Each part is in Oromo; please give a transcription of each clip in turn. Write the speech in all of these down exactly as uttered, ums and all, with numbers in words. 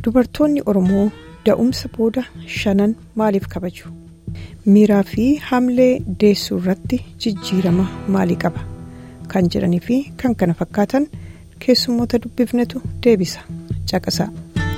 Dubartoonni Oromoo da'umsa booda shanan maaliif kabaju? Miiraa fi hamlee deessuu irratti jijjiirama maalii qaba? Kan jedhanii fi kan kana fakkaatan keessummoota dubbifnetu deebisa. Caqasaa.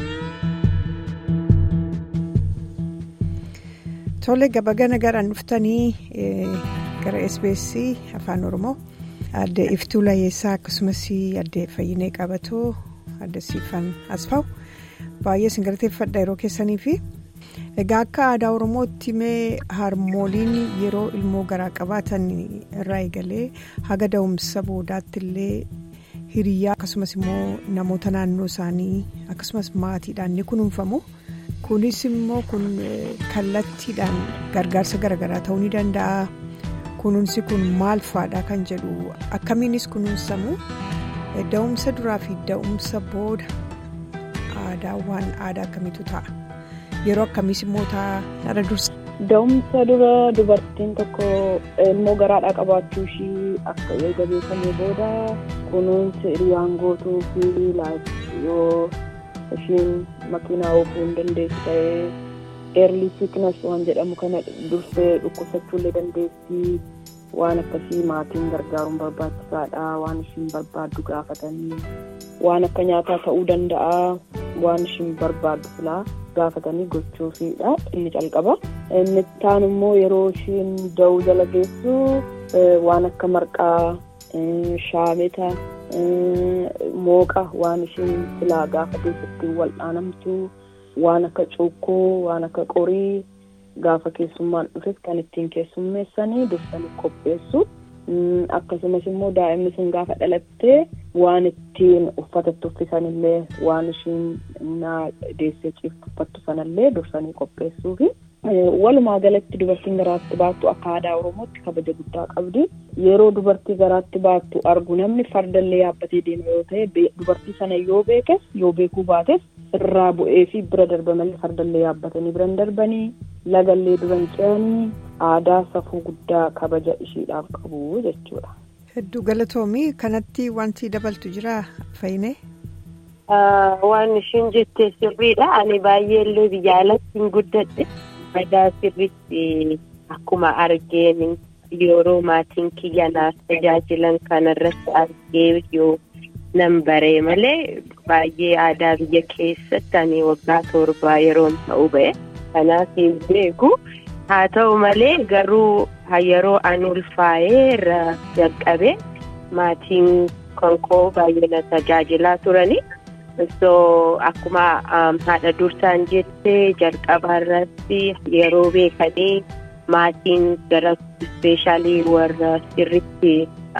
Tole gabagana garaan dhuftanii gara S B S Afaan Oromoo adde Iftuu Layeessaa akkasumas adde Fayyinee Qabatoo adde Siifan Asfaaw baay'ee singalateeffadha yeroo keessanii fi egaa akka aadaa Oromootti mee harmooliin yeroo ilmoo garaa qabaatan irraa eegalee haga da'umsa boodaatti illee hiriyaa akkasumas immoo namoota naannoo isaanii akkasumas maatiidhaan ni kunuunfamu. Kunis immoo kun kallattiidhaan gargaarsa garaagaraa ta'uu ni danda'a. Kunuunsi kun maal fa'aadha kan jedhu akkamiinis kunuunsamu da'umsa duraa fi da'umsa booda aadaawwan aadaa akkamiitu ta'a? Yeroo akkamiis immoo ta'a dhala dursa? Da'umsa dura dubartiin tokko ilmoo garaadhaa qabaachuu ishii akka eega beekamee booda kunuunsi hiriyaan gootuu fi yoo ishiin makiinaa oofuu hin dandeessu ta'ee early sickness waan jedhamu kana dursee dhukkubsachuu illee dandeessi. Waan akkasii maatiin gargaaruun barbaachisaadha. Waan ishiin barbaaddu gaafatanii waan akka nyaataa ta'uu danda'a. Waan ishiin barbaaddu filaa gaafatanii gochuufiidha inni calqaba. Inni taan immoo yeroo ishiin da'uu jala geessu waan akka marqaa, shaameta, mooqa waan ishiin filaa gaafateetti wal'aanamtu, waan akka cuukkoo, waan akka qorii gaafa keessummaan dhufes kan ittiin keessummeessanii dursanii qopheessu. Akkasumas immoo daa'imni sun gaafa dhalattee waan ittiin uffatatti uffisanillee waan ishiin deessee ciiftu uffattu sanallee dursanii qopheessuufi walumaa galatti dubartiin garaatti baattu akka aadaa Oromootti kabaja guddaa qabdi. Yeroo dubartii garaatti baattu argu namni fardallee yaabbatee deema yoo ta'e dubartii sana yoo beekes yoo beekuu baates irraa bu'ee fi bira darbamallee fardallee yaabbatanii biran darbanii lagallee duran ce'anii aadaa safuu guddaa kabaja ishiidhaaf qabu jechuudha. Hedduu galatoomii kanatti wanti dabaltu jira Fayyinee? Waan ishiin jettee sirriidha. Ani baay'eellee biyya alatti hin guddadhe. Aadaa sirriitti akkuma argeen yeroo maatiin kiyya naaf tajaajilan kanarratti argee yoo nan baree malee baay'ee aadaa biyya keessatti ani waggaa torbaa yeroo ta'u ba'e. Kanaaf hin beeku. Haa ta'u malee garuu yeroo ani ulfaa'ee irra jalqabe maatiin konkoo baay'ee na tajaajilaa turani. So akkuma haadha dursaan jettee jalqaba irratti yeroo beekanii maatiin gara ispeeshaalii warra sirriitti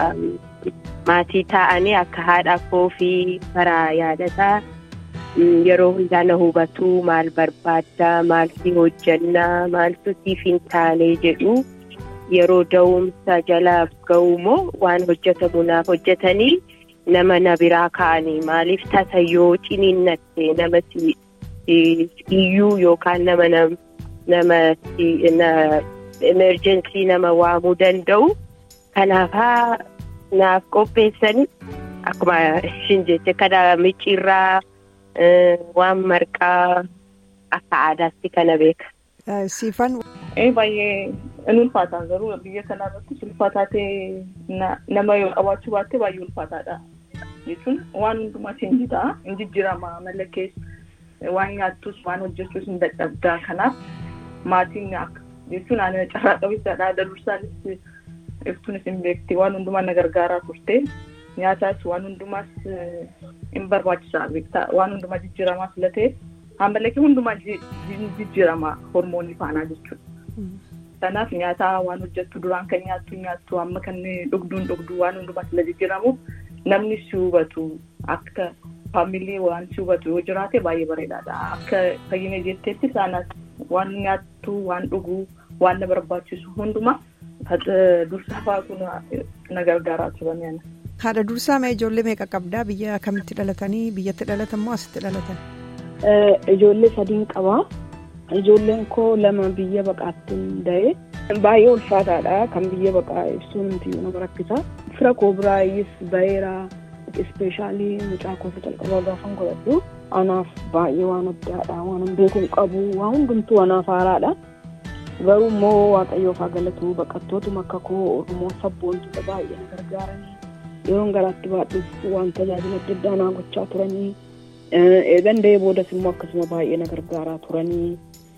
maatii ta'anii akka haadha koo fi karaa yaadataa yeroo hundaa na hubatu maal barbaadda maaltu hojjannaa maaltu siif hin taane jedhu yeroo da'umsa jala ga'umoo waan hojjetamu naaf hojjetanii nama na biraa kaa'anii maaliif tasa yoo ciniinnatte nama iyyuu yookaan nama nama emergency nama waamuu danda'u kanaafaa naaf qopheessanii akkuma ishiin jette kana micciirraa waan marqaa akka aadaatti kana beeka. Siifan. Baay'ee inni ulfaataa garuu biyya kanarratti ulfaataa ta'e nama yoo qabaachuu baatte baay'ee ulfaataadha. Jechuun waan hundumaa siin jitaa hin jijjiirama malakkees waan nyaattus waan hojjechuus hin dadhabdaa kanaaf maatiin jechuun ani carraa qabeessaadha dalursaanis iftuunis hin beekti waan hundumaa na gargaaraa turte nyaataas waan hundumaas hin barbaachisaa beektaa waan hundumaa jijjiiramaa filatee hammalakee hundumaa jijjiirama hormoonii faanaa jechuudha. Kanaaf nyaataa waan hojjettu duraan kan nyaattu nyaattu amma kan dhugduun dhugduu waan hundumaa sila jijjiiramuuf namni si hubatu akka faamilii waan si hubatu yoo jiraate baay'ee bareedaadha. Akka Fayyinee jetteetti isaanas waan nyaattu waan dhuguu waan na barbaachisu hundumaa dursaa fa'aa kun na gargaaraa turan yana. Haadha dursaa mee ijoollee meeqa qabdaa? Biyya kamitti dhalatanii biyyatti dhalatan moo asitti dhalatan? Ijoollee sadiin qabaa. Ijoolleen koo lama biyya baqaatti da'e baay'ee ulfaataadha kan biyya baqaa ibsuun nuti nama rakkisa. Fira koo biraayis baay'eera ispeeshaalii mucaa koo jalqabaa gaafan godhadhu anaaf baay'ee waan addaadha waan beekuun qabu waan hundumtuu anaaf haaraadha. Garuu immoo waaqayyoof haa galatu baqattootuma akka koo Oromoo sabboontuudha baay'ee na gargaaranii yeroon garaatti baadhuuf waan tajaajila adda addaa naa gochaa turanii eegan dee boodas immoo akkasuma baay'ee na gargaaraa turanii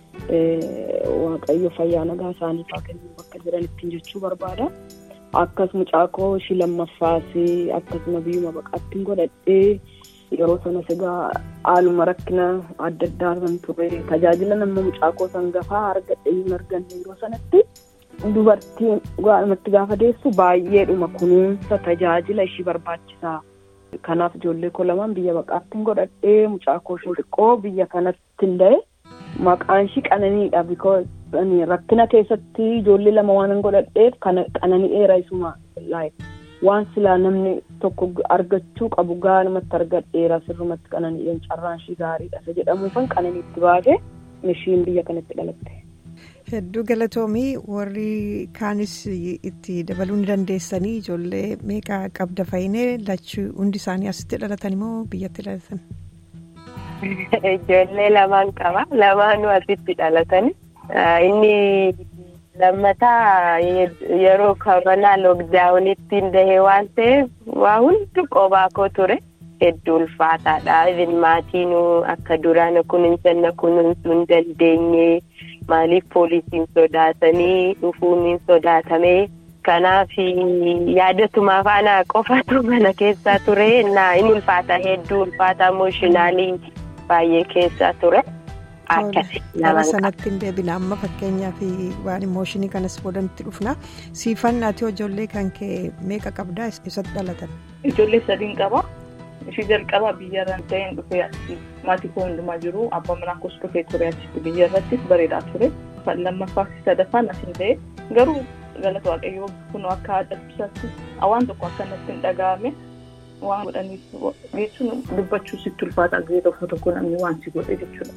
waaqayyo fayyaa nagaa isaaniif haa kennu bakka jiranitti jechuu barbaada. Akkas mucaa koo ishii lammaffaas akkasuma biyyuma baqaattiin godhadhee yeroo sana sigaa haaluma rakkina adda addaa kan ture tajaajila nama mucaa koo sangafaa argadhee hin arganne yeroo sanatti dubartiin gaa'umatti gaafa deessu baay'eedhuma kunuunsa tajaajila ishii barbaachisaa. Kanaaf ijoollee koo lamaan biyya baqaattiin godhadhee mucaa koo xiqqoo biyya kanatti illee maqaan ishii Qananiidha because rakkina keessatti ijoollee lama waan godhadheef Qananii dheeraisuma like waan silaa namni tokko argachuu qabu gaanumatti argadheera sirrumatti Qananiidhaan carraan ishii gaariidha isa jedhamuufan Qananiitti baatee ishiin biyya kanatti dhalatte. Hedduu galatoomii warri kaanis itti dabaluu ni dandeessanii ijoollee meeqa qabda fayyinee lachuu hundi isaanii asitti dhalatan immoo biyyatti dhalatan? Ijoollee lamaan qaba lamaanuu asitti dhalatani. Inni lammataa yeroo koronaa lookdaawunitti hundahee waan ta'eef waa hundi qobaa koo ture hedduu ulfaataadha. Even maatiinuu akka duraan kunuunsa kunuunsuu hin dandeenye maaliif poolisiin sodaatanii dhufuun hin sodaatamee kanaaf yaadatumaaf ana qofatu mana keessaa ture na inni ulfaata hedduu ulfaata emooshinaalii baay'ee keessaa ture. Gara sanatti hin deebina amma fakkeenyaaf waan emooshinii kanas boodatti dhufna siifan ati ijoollee kan kee meeqa qabdaa eessatti dhalatan? Ijoollee sadiin qaba. Ishii jalqaba biyya irraan ta'een dhufee maatii koo hundumaa jiru abbaa manaa koos dhufee ture achitti biyya irrattis bareedaa ture. Lammaffaa fi sadaffaan asiin ta'e garuu galata waaqayyoo kun akka haadha waan tokko akkanatti hin dhaga'ame waan godhaniif jechuun dubbachuu sitti ulfaata gahee tokko tokko namni waan si godhe jechuudha.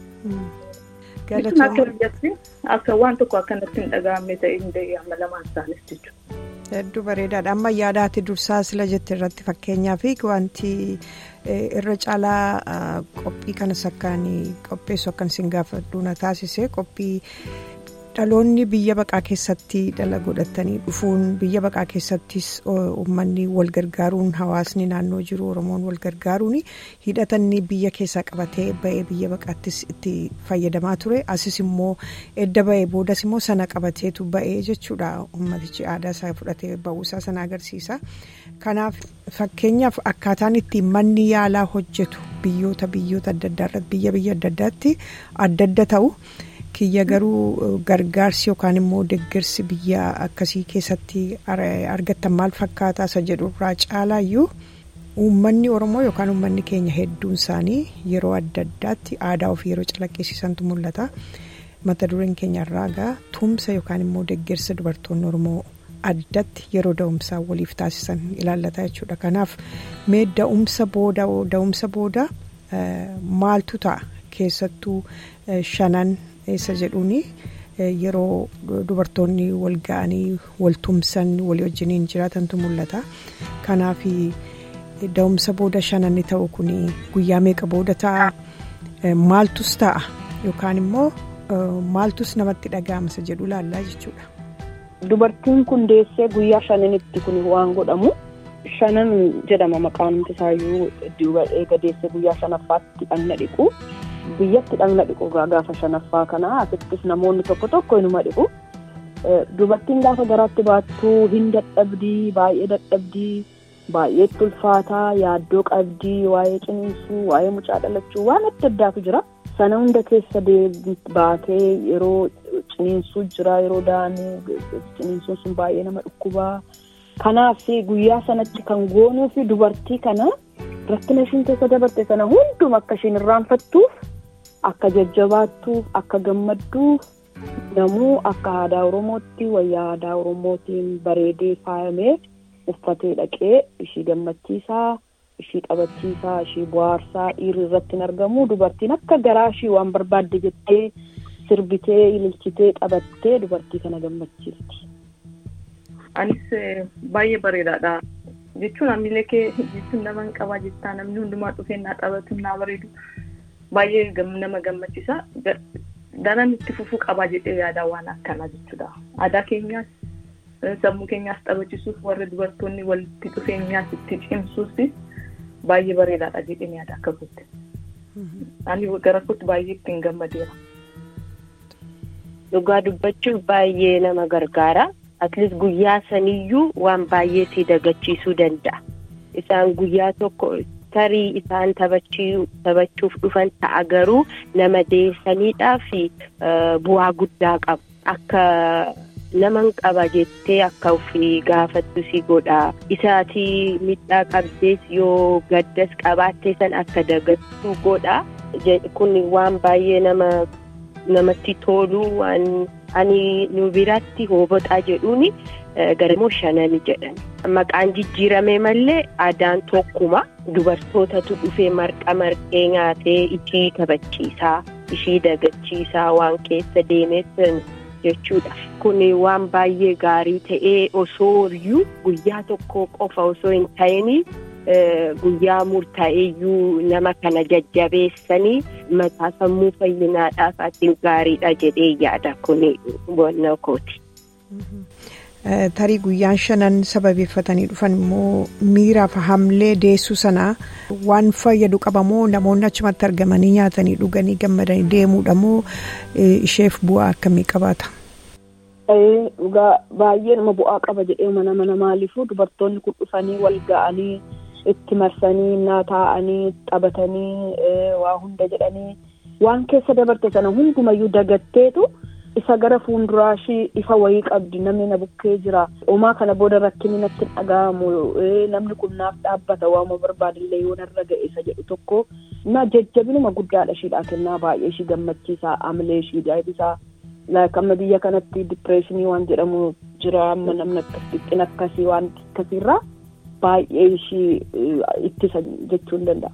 Galatoomii akka waan tokko akkanatti hin dhaga'amne ta'e hin ta'e amma lamaan isaanis jechuudha. Hedduu bareedaadha amma yaadaati dursaa sila jette irratti fakkeenyaaf wanti irra caalaa qophii kanas akkaan qopheessu akkan isin gaafadhu na taasise qophii dhaloonni biyya baqaa keessatti dhala godhatanii dhufuun biyya baqaa keessattis uummanni wal gargaaruun hawaasni naannoo jiru Oromoon wal gargaaruun hidhatanni biyya keessaa qabatee ba'ee biyya baqaattis itti fayyadamaa ture asis immoo edda ba'ee boodas immoo sana qabateetu ba'ee jechuudha uummatichi aadaa isaa fudhatee ba'uusaa sana agarsiisa. Kanaaf fakkeenyaaf akkaataan itti manni yaalaa hojjetu biyyoota biyyoota adda addaa irratti biyya biyya adda addaatti adda adda ta'u. Kiyya garuu gargaarsi yookaan immoo deeggarsi biyya akkasii keessatti argattan maal fakkaataa isa jedhu irraa caalaayyuu uummanni Oromoo yookaan uummanni keenya hedduun isaanii yeroo adda addaatti aadaa ofii yeroo calaqqisiisantu mul'ata. Mata dureen keenya irraa gaa tumsa yookaan immoo deeggarsa dubartoonni Oromoo addatti yeroo da'umsaa waliif taasisan ilaallata jechuudha. Kanaaf mee da'umsa booda da'umsa booda maaltu ta'a keessattuu shanan eessa jedhuuni yeroo dubartoonni wal ga'anii wal tumsan walii wajjiniin jiraatantu mul'ata. Kanaaf da'umsa booda shananni ta'u kun guyyaa meeqa booda ta'a maaltus ta'a yookaan immoo maaltus namatti dhaga'amsa jedhu laallaa jechuudha. Dubartiin kun deessee guyyaa shananitti kun waan godhamu shanan jedhama maqaan isaayyuu eega deessee guyyaa shanaffaatti dhagna dhiqu. Biyyatti dhagna dhiqu gaafa shanaffaa kana asittis namoonni tokko tokko inuma dhiqu. Dubartiin gaafa garaatti baattuu hin dadhabdii baay'ee dadhabdii baay'ee ulfaataa yaaddoo qabdii waa'ee ciniinsuu waa'ee mucaa dhalachuu waan adda addaatu jira. Sana hunda keessa baatee yeroo ciniinsuu jira yeroo daanii ciniinsuun sun baay'ee nama dhukkubaa. Kanaaf guyyaa sanatti kan goonuu fi dubartii kana rakkina ishiin keessa dabarte sana hunduma akka ishiin irraanfattuuf akka jajjabaattuuf akka gammadduuf namuu akka aadaa Oromootti wayyaa aadaa Oromootiin bareedee faayamee uffatee dhaqee ishii gammachiisaa ishii taphachiisaa ishii bohaarsaa dhiirri irratti hin argamu dubartiin akka garaa ishii waan barbaadde jettee sirbitee ililchitee taphattee dubartii kana gammachiifti. Anis baay'ee bareedaadha. Jechuun amilee kee jechuun nama hin qabaa jettaa namni hundumaa dhufee naa taphatu naa bareedu baay'ee nama gammachiisa. Daran itti fufuu qabaa jedhee yaada waan akkanaa jechuudha. Aadaa keenyaas sammuu keenyaas taphachiisuuf warra dubartoonni walitti dhufeenyaas itti cimsuus baay'ee bareedaadha jedhee yaada akka kutti. Ani gara kutti baay'ee ittiin gammadeera. Dhugaa dubbachuuf baay'ee nama gargaara. Atleast guyyaa saniyyuu waan baay'ee si dagachiisuu danda'a. Isaan guyyaa tokko tarii isaan taphachuuf dhufan ta'a garuu nama deessaniidhaa fi bu'aa guddaa qabu. Akka naman qaba jettee akka ofii gaafattu si godha. Isaatii miidhaa qabdees yoo gaddas qabaattee san akka dagattu godha. Kun waan baay'ee nama namatti tolu waan ani nu biratti hoobotaa jedhuuni garamoo shanani jedhan. Maqaan jijjiirame malee aadaan tokkuma dubartootatu dhufee marqa marqee nyaatee ishii taphachiisaa ishii dagachiisaa waan keessa deemeessan jechuudha. Kun waan baay'ee gaarii ta'ee osoo iyyuu guyyaa tokko qofa osoo hin ta'ini guyyaa murtaa'eeyyuu nama kana jajjabeessanii mataa sammuu fayyinaadhaaf ati gaariidha jedhee yaada kun boonna kooti. Tarii guyyaan shanan sababeeffatanii dhufan immoo miiraaf hamlee deessuu sanaa waan fayyadu qabamoo namoonni achumatti argamanii nyaatanii dhuganii gammadanii deemuudha moo isheef bu'aa akkamii qabaata? Dhugaa baay'ee nama bu'aa qaba jedhee mana mana maaliifuu dubartoonni kun dhufanii wal ga'anii itti marsanii naa taa'anii taphatanii waa hunda jedhanii waan keessa dabarte sana hundumayyuu dagatteetu isa gara fuulduraashii ifa wayii qabdi. Namni na bukkee jira uumaa kana booda rakkinni natti dhaga'amu namni kun naaf dhaabbata waama barbaadillee yoo narra ga'e isa jedhu tokko na jajjabinuma guddaadha ishiidhaa kennaa baay'ee ishii gammachiisaa amalee ishii jaayibisaa. Amma biyya kanatti dipireeshinii waan jedhamu jira amma namni akkasii akkasii waan akkasiirraa baay'ee ishii ittisa jechuun danda'a.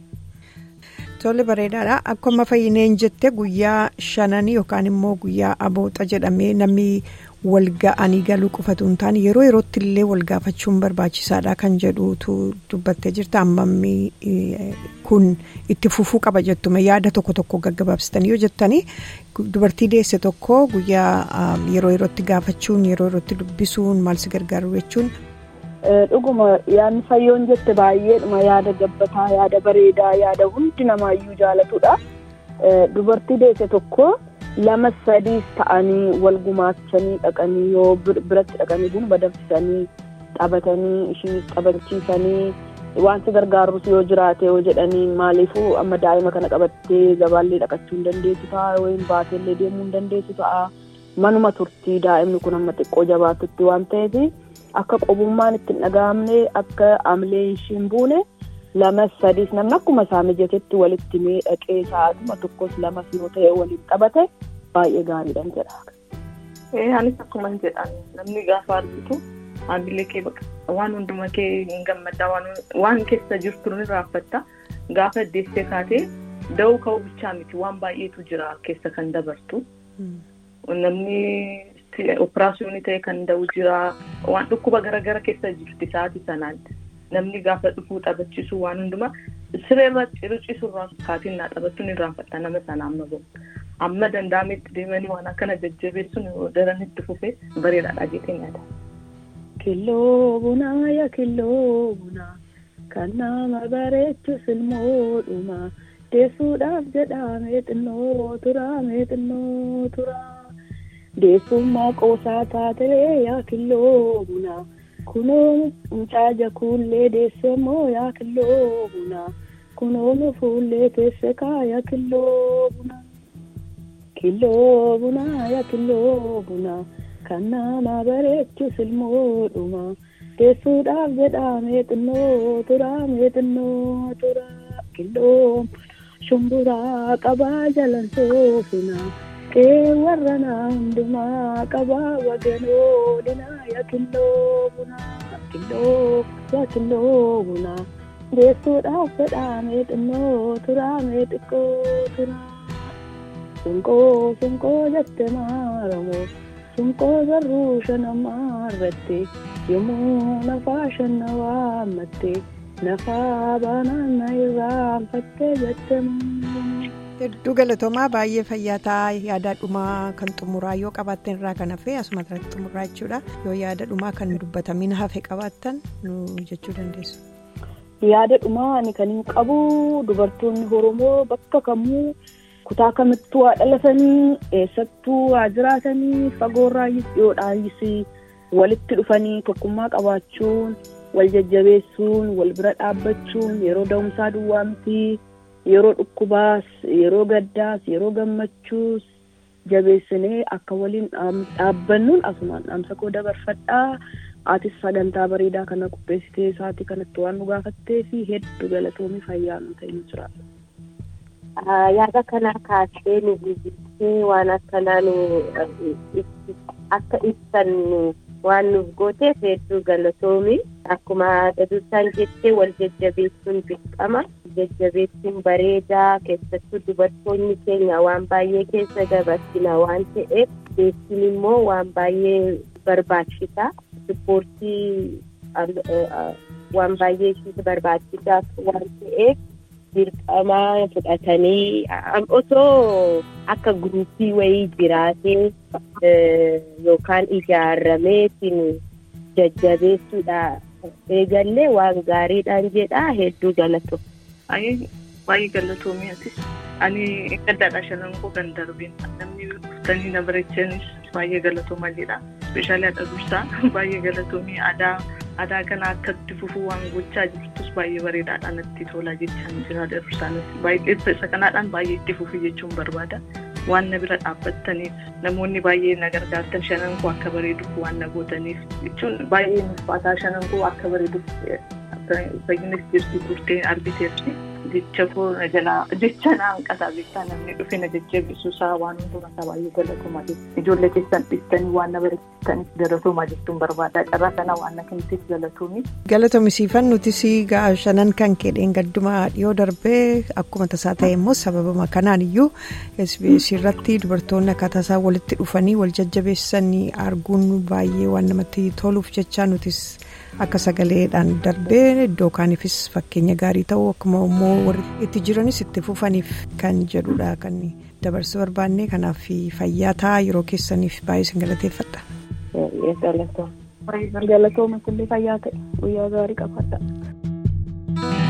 Tole bareedaadha. Akkuma fayyineen jette guyyaa shananii yookaan immoo guyyaa abooxa jedhamee namni wal ga'anii galuu qofatu hin taane yeroo yerootti illee wal gaafachuun barbaachisaadha kan jedhutu dubbattee jirta. Ammammi kun itti fufuu qaba jettume yaada tokko tokko gaggabaabsitanii yoo jettanii dubartii deesse tokko guyyaa yeroo yerootti gaafachuun yeroo yerootti dubbisuun maal si gargaaru jechuun. Dhuguma yaadni fayyoon jette baay'eedhuma yaada gabbataa yaada bareedaa yaada hundi namaayyuu jaalatudha. Dubartii deesse tokko lama sadiis ta'anii wal gumaachanii dhaqanii yoo biratti dhaqanii buna badamsisanii taphatanii ishii taphachiisanii waan si gargaarus yoo jiraate yoo jedhanii maaliifuu amma daa'ima kana qabattee gabaallee dhaqachuu hin dandeessu ta'a yookiin baateellee deemuu hin dandeessu ta'a. Manuma turtii daa'imni kun amma xiqqoo jabaatutti waan ta'eef akka qobummaan ittiin dhaga'amne akka amalee ishiin buune lama sadiis namni akkuma isaa mijatetti walitti miidhaqee sa'aatuma tokkos lamas yoo ta'e waliin taphate baay'ee gaariidhaan jedha. Anis akkuma jedhan namni gaafa argitu amalee kee waan hunduma kee hin gammaddaa waan keessa jirtu ni raaffatta gaafa deessee kaatee da'uu ka'uu bichaa miti waan baay'eetu jira keessa kan dabartu. Namni operaasyoonii ta'e kan da'u jira waan dhukkuba garagara keessa jirti sa'aatii sanaan namni gaafa dhufuu taphachiisu waan hundumaa sireerra cirucisurraa kaatiin naa taphattu ni raanfatta nama sana amma bo'u amma danda'ametti deemanii waan akkana jajjabeessuun daranitti fufee bareedaadha jettee yaada. Killoo bunaa yaa killoo bunaa kan nama bareechu silmoodhuma deessuudhaaf jedhamee xinnoo turaa mee xinnoo turaa. Deessummaa qoosaa taatee yaa killoo bunaa kunoo mucaaja kuullee deessemoo yaa killoo bunaa kunoo fuullee teesse kaa yaa killoo bunaa killoo bunaa yaa killoo bunaa kan nama bareechu silmoodhuma deessuudhaaf jedhamee xinnoo turaa mee xinnoo turaa killoo shumburaa qabaa jalan soofinaa. Kee warra naa hundumaa qabaa waganoo dinaa yaa killoo bunaa killoo yaa killoo bunaa deessuudhaaf jedhamee xinnoo turaa mee xiqqoo turaa sunqoo sunqoo jette maaramoo sunqoo garuu shanamaa irratti yommuu nafaa shanna waammatte nafaa baanaan na irraa fakkee jettamu. Hedduu galatoomaa baay'ee fayyaa ta'a yaada dhumaa kan xumuraa yoo qabaattan irraa kan hafe asuma irratti xumuraa jechuudha yoo yaada dhumaa kan dubbatamin hafe qabaattan nu jechuu dandeessu. Yaada dhumaa ani kan hin qabu dubartoonni Oromoo bakka kamuu kutaa kamittuu haa dhalatanii eessattuu haa jiraatanii fagoorraayis dhiyoodhaayis walitti dhufanii tokkummaa qabaachuun wal jajjabeessuun wal bira dhaabbachuun yeroo da'umsaa duwwaa miti yeroo dhukkubaas yeroo gaddaas yeroo gammachuus jabeessinee akka waliin dhaabbannuun asumaan dhaamsa koo dabarfadhaa. Aatis sagantaa bareedaa kana qopheessitee isaatii kanatti waan nu gaafattee fi hedduu galatoomii fayyaa nu ta'e jira. Yaada kana kaasee nu guddistee waan akkanaa nu akka ibsan waan nuuf gooteef hedduu galatoomii. Akkuma dadusaan jettee wal jajjabeessuun dirqama. Jajjabeessuun bareedaa keessattuu dubartoonni keenya waan baay'ee keessa dabarsina waan ta'eef beeksisuun immoo waan baay'ee barbaachisaa. Ispoortii waan baay'ee keessa barbaachisaa waan ta'eef dirqamaa fudhatanii osoo akka guruupii wayii jiraatee yookaan ijaarameetiin jajjabeessuudha eegallee waan gaariidhaan jedhaa hedduu galatoo. Baay'ee galatoomii atis ani gaddaadha shanangoo kan darbeen namni uffanii na bareechanis baay'ee galatoomaa jedha. Speeshaalii adda dursaa baay'ee galatoomii aadaa aadaa kana akka itti fufuu waan gochaa jirtus baay'ee bareedaadhaan natti tola jechaan jira adda dursaanis baay'ee isa kanaadhaan baay'ee itti fufuu jechuun barbaada. Waan na bira dhaabbattaniif namoonni baay'ee na gargaartan shanangoo akka bareeduuf waan na gootaniif jechuun baay'ee ulfaataa shanangoo akka bareeduuf fayyinis jirti turtee arbiteerti. Jecha koo jalaa jecha naan qasaa beektaa namni dhufee na jajjabeessuu isaa waan hundumaa baay'ee galatoomaa jechuudha. Ijoollee keessan dhiistanii waan na bareechitaniif galatoomaa jechuun barbaada. Carraa kana waan na kenniteef galatoomi. Galatoomisiifan nutis ga'a shanan kan kedheen gaddumaa dhiyoo darbee akkuma tasaa ta'e immoo sababama kanaan iyyuu S B S irratti dubartoonni akkaataa isaa walitti dhufanii wal jajjabeessanii arguun baay'ee waan namatti toluuf jecha nutis akka sagaleedhaan darbee iddoo kaaniifis fakkeenya gaarii ta'uu akkuma immoo warri itti jiranis itti fufaniif kan jedhudha kan dabarsuu barbaanne kanaaf fayyaa ta'a yeroo keessaniif baay'ee sin galateeffadha. Galatooma kullee fayyaa ta'e guyyaa gaarii qabaadha.